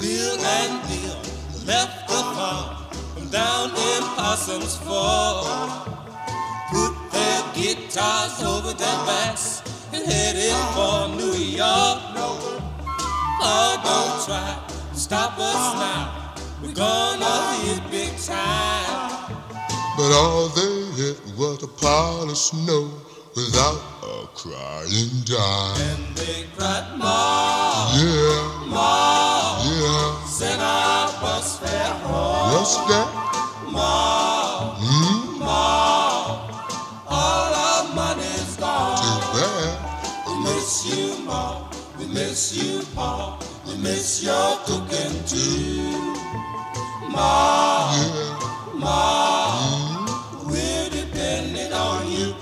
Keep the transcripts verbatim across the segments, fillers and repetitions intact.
Bill and Bill left the farm from down in Possum's Fall. Put their guitars over their backs and headed for New York. Oh, don't try to stop us now. We're gonna hit big time. But all they hit was a pile of snow without a crying dime. And they cried, Ma, Yeah, Ma, yeah. send our bus fare home. What's that? Ma, Hmm? Ma, all our money's gone. Too bad. We miss you, Ma, we miss you, Pa, we miss your cooking too. Ma, Yeah. Ma, Hmm? we're depending on you.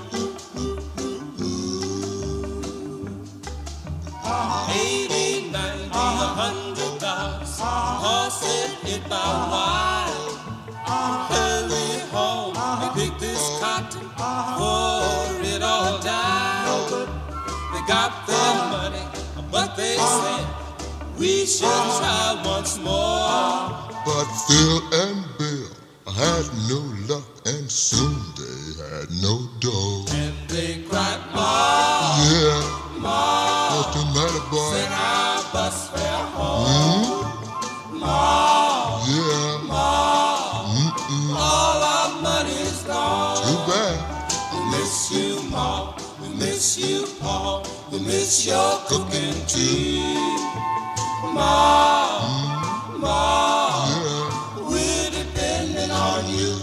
Eighty, ninety, a hundred dollars, horses hit by wire. Hurry home and pick this cotton before it all dies. They got their money, but they said we should try once more. But Phil and Bill had no luck, and soon they had no dough. And they cried, Ma, Yeah, Ma, what's the matter, boy? send our bus fare home. Hmm? Ma, Yeah, Ma, mm-mm. all our money's gone. Too bad. We miss you, Ma, we miss you, Pa, we miss your cooking too. Ma, Ma, Yeah, we're depending on you.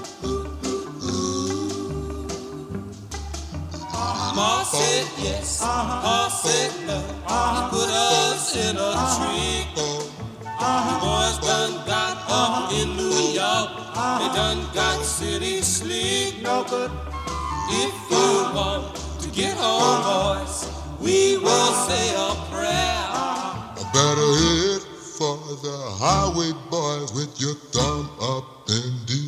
Ma said yes, Pa said no. He put us in a tree. The boys done got up in New York. They done got city sleep. If you want to get home, boys, we will say a prayer. I better hit for the highway, boys, with your thumb up in the